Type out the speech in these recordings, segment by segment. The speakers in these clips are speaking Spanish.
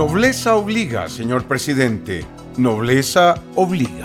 Nobleza obliga, señor presidente. Nobleza obliga.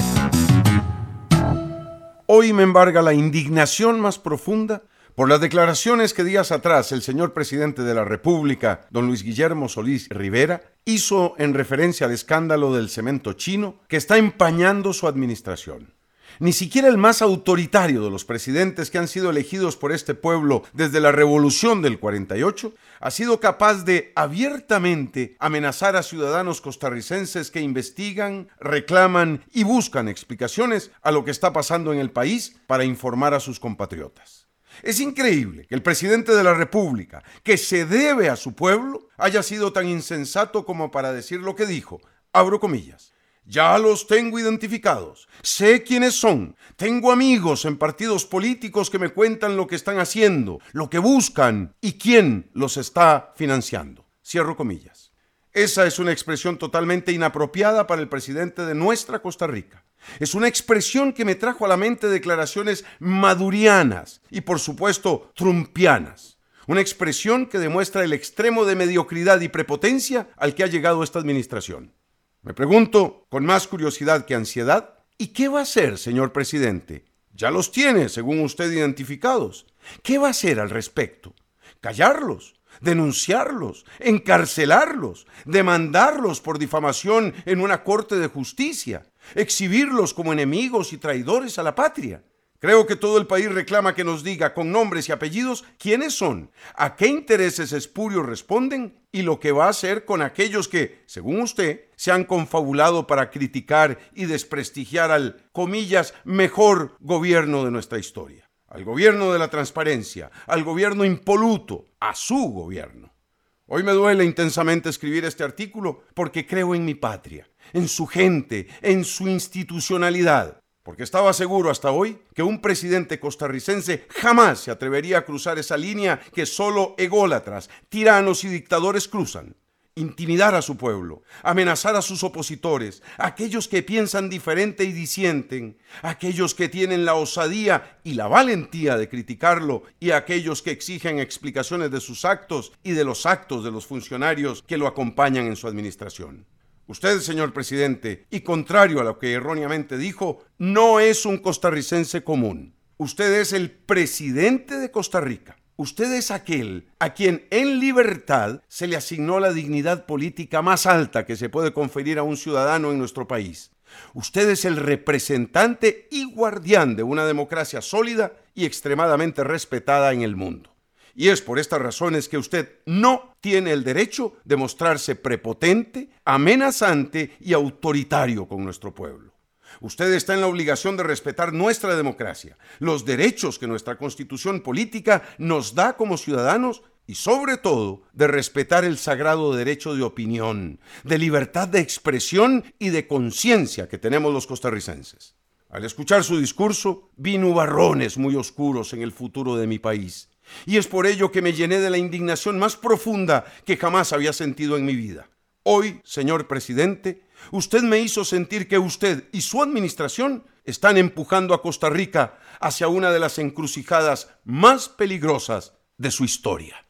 Hoy me embarga la indignación más profunda por las declaraciones que días atrás el señor presidente de la República, don Luis Guillermo Solís Rivera, hizo en referencia al escándalo del cemento chino que está empañando su administración. Ni siquiera el más autoritario de los presidentes que han sido elegidos por este pueblo desde la Revolución del 48 ha sido capaz de abiertamente amenazar a ciudadanos costarricenses que investigan, reclaman y buscan explicaciones a lo que está pasando en el país para informar a sus compatriotas. Es increíble que el presidente de la República, que se debe a su pueblo, haya sido tan insensato como para decir lo que dijo, abro comillas: ya los tengo identificados, sé quiénes son, tengo amigos en partidos políticos que me cuentan lo que están haciendo, lo que buscan y quién los está financiando. Cierro comillas. Esa es una expresión totalmente inapropiada para el presidente de nuestra Costa Rica. Es una expresión que me trajo a la mente declaraciones madurianas y, por supuesto, trumpianas. Una expresión que demuestra el extremo de mediocridad y prepotencia al que ha llegado esta administración. Me pregunto, con más curiosidad que ansiedad, ¿y qué va a hacer, señor presidente? Ya los tiene, según usted, identificados. ¿Qué va a hacer al respecto? ¿Callarlos? ¿Denunciarlos? ¿Encarcelarlos? ¿Demandarlos por difamación en una corte de justicia? ¿Exhibirlos como enemigos y traidores a la patria? Creo que todo el país reclama que nos diga con nombres y apellidos quiénes son, a qué intereses espurios responden y lo que va a hacer con aquellos que, según usted, se han confabulado para criticar y desprestigiar al, comillas, mejor gobierno de nuestra historia. Al gobierno de la transparencia, al gobierno impoluto, a su gobierno. Hoy me duele intensamente escribir este artículo porque creo en mi patria, en su gente, en su institucionalidad. Porque estaba seguro hasta hoy que un presidente costarricense jamás se atrevería a cruzar esa línea que solo ególatras, tiranos y dictadores cruzan. Intimidar a su pueblo, amenazar a sus opositores, a aquellos que piensan diferente y disienten, a aquellos que tienen la osadía y la valentía de criticarlo y a aquellos que exigen explicaciones de sus actos y de los actos de los funcionarios que lo acompañan en su administración. Usted, señor presidente, y contrario a lo que erróneamente dijo, no es un costarricense común. Usted es el presidente de Costa Rica. Usted es aquel a quien en libertad se le asignó la dignidad política más alta que se puede conferir a un ciudadano en nuestro país. Usted es el representante y guardián de una democracia sólida y extremadamente respetada en el mundo. Y es por estas razones que usted no tiene el derecho de mostrarse prepotente, amenazante y autoritario con nuestro pueblo. Usted está en la obligación de respetar nuestra democracia, los derechos que nuestra constitución política nos da como ciudadanos y, sobre todo, de respetar el sagrado derecho de opinión, de libertad de expresión y de conciencia que tenemos los costarricenses. Al escuchar su discurso, vi nubarrones muy oscuros en el futuro de mi país. Y es por ello que me llené de la indignación más profunda que jamás había sentido en mi vida. Hoy, señor presidente, usted me hizo sentir que usted y su administración están empujando a Costa Rica hacia una de las encrucijadas más peligrosas de su historia.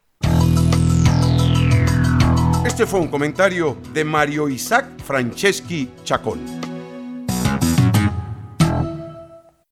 Este fue un comentario de Mario Isaac Franceschi Chacón.